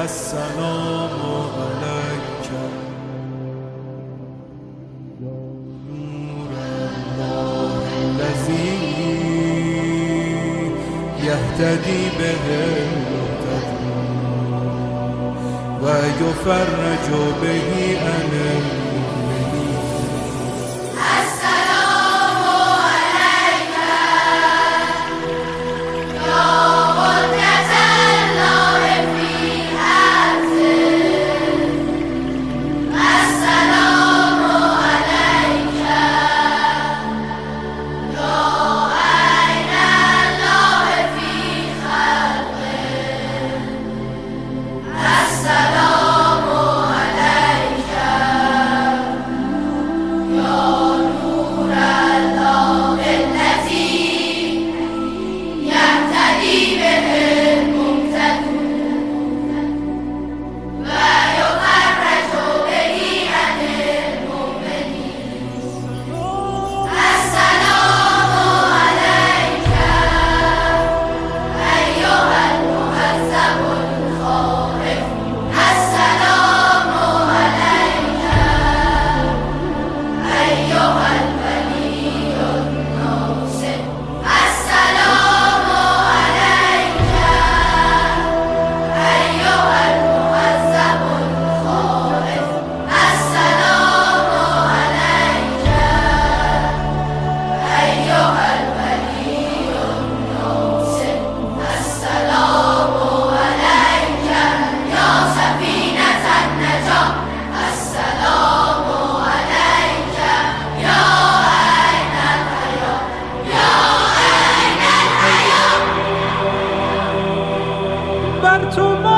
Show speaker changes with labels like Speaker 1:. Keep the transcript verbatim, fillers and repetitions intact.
Speaker 1: السلام علیک یا نور الله الذی یهتدی به و یفرج به عن المؤمنین.
Speaker 2: السلام علیک یا قدرت الله فی عرضه. السلام علیک یا عین الله فی خلقه. السلام علیک یا نور الله الذی یهتدی به المهتدون و یفرج به عن المؤمنین. السلام علیک ایها المهذب الخائف. السلام علیک ایها الولی الناصر. السلام علیک ایها المهذب الخائف. السلام علیک ایها الولی الناصر. السلام علیک یا سفینة النجاة. السلام علیک یا عین الحیاة. یا عین الحیاة.
Speaker 1: بر تو